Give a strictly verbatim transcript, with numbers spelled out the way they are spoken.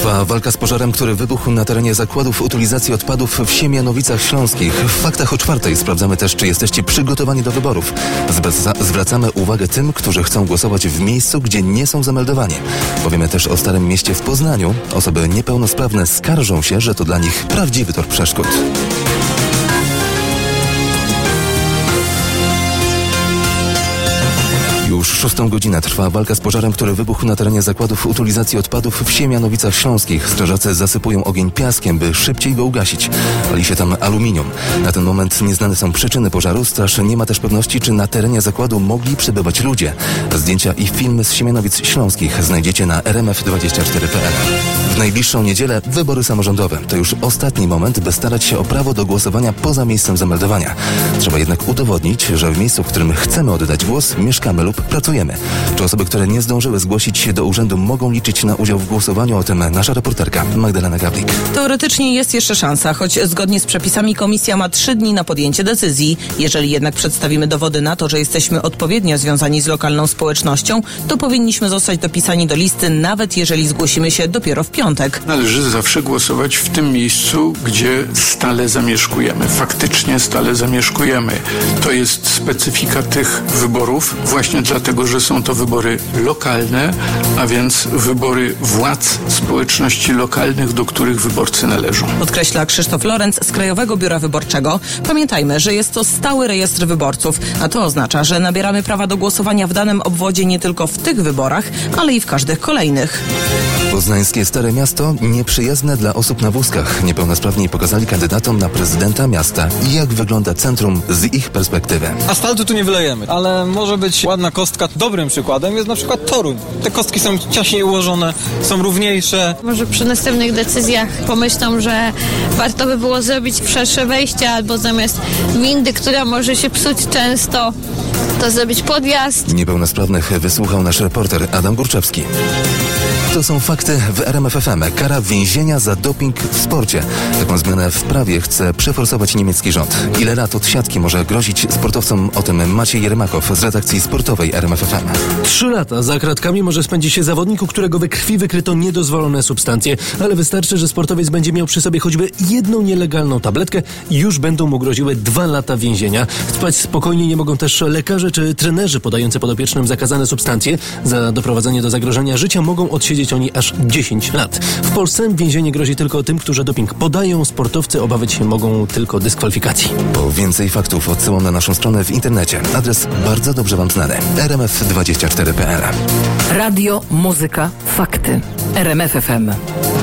Trwa walka z pożarem, który wybuchł na terenie zakładów utylizacji odpadów w Siemianowicach Śląskich. W faktach o czwartej sprawdzamy też, czy jesteście przygotowani do wyborów. Zwraca- zwracamy uwagę tym, którzy chcą głosować w miejscu, gdzie nie są zameldowani. Powiemy też o Starym Mieście w Poznaniu. Osoby niepełnosprawne skarżą się, że to dla nich prawdziwy tor przeszkód. Już szóstą godzinę trwa walka z pożarem, który wybuchł na terenie zakładów utylizacji odpadów w Siemianowicach Śląskich. Strażacy zasypują ogień piaskiem, by szybciej go ugasić. Pali się tam aluminium. Na ten moment nieznane są przyczyny pożaru. Straż nie ma też pewności, czy na terenie zakładu mogli przebywać ludzie. Zdjęcia i filmy z Siemianowic Śląskich znajdziecie na r m f dwadzieścia cztery kropka p l. W najbliższą niedzielę wybory samorządowe. To już ostatni moment, by starać się o prawo do głosowania poza miejscem zameldowania. Trzeba jednak udowodnić, że w miejscu, w którym chcemy oddać głos, mieszkamy lub pracujemy. Czy osoby, które nie zdążyły zgłosić się do urzędu, mogą liczyć na udział w głosowaniu? O tym nasza reporterka Magdalena Gawlik. Teoretycznie jest jeszcze szansa, choć zgodnie z przepisami komisja ma trzy dni na podjęcie decyzji. Jeżeli jednak przedstawimy dowody na to, że jesteśmy odpowiednio związani z lokalną społecznością, to powinniśmy zostać dopisani do listy, nawet jeżeli zgłosimy się dopiero w piątek. Należy zawsze głosować w tym miejscu, gdzie stale zamieszkujemy. Faktycznie stale zamieszkujemy. To jest specyfika tych wyborów, właśnie dlatego, że są to wybory lokalne, a więc wybory władz społeczności lokalnych, do których wyborcy należą. Podkreśla Krzysztof Lorenz z Krajowego Biura Wyborczego. Pamiętajmy, że jest to stały rejestr wyborców, a to oznacza, że nabieramy prawa do głosowania w danym obwodzie nie tylko w tych wyborach, ale i w każdych kolejnych. Poznańskie Stare Miasto nieprzyjazne dla osób na wózkach. Niepełnosprawni pokazali kandydatom na prezydenta miasta, jak wygląda centrum z ich perspektywy. Asfaltu tu nie wylejemy, ale może być ładna kostka. Dobrym przykładem jest na przykład Toruń. Te kostki są ciaśniej ułożone, są równiejsze. Może przy następnych decyzjach pomyślą, że warto by było zrobić szersze wejście albo zamiast windy, która może się psuć często, to zrobić podjazd. Niepełnosprawnych wysłuchał nasz reporter Adam Górczewski. To są fakty w R M F F M. Kara więzienia za doping w sporcie. Taką zmianę w prawie chce przeforsować niemiecki rząd. Ile lat od siatki może grozić sportowcom? O tym Maciej Jeremakow z redakcji sportowej R M F F M. Trzy lata za kratkami może spędzić się zawodnik, u którego we krwi wykryto niedozwolone substancje. Ale wystarczy, że sportowiec będzie miał przy sobie choćby jedną nielegalną tabletkę i już będą mu groziły dwa lata więzienia. Spać spokojnie nie mogą też lekarze czy trenerzy podający podopiecznym zakazane substancje. Za doprowadzenie do zagrożenia życia mogą odsiedzieć oni aż dziesięć lat. W Polsce więzienie grozi tylko tym, którzy doping podają. Sportowcy obawiać się mogą tylko dyskwalifikacji. Po więcej faktów odsyłam na naszą stronę w internecie. Adres bardzo dobrze wam znany. r m f dwadzieścia cztery kropka p l. Radio, muzyka, fakty. R M F F M.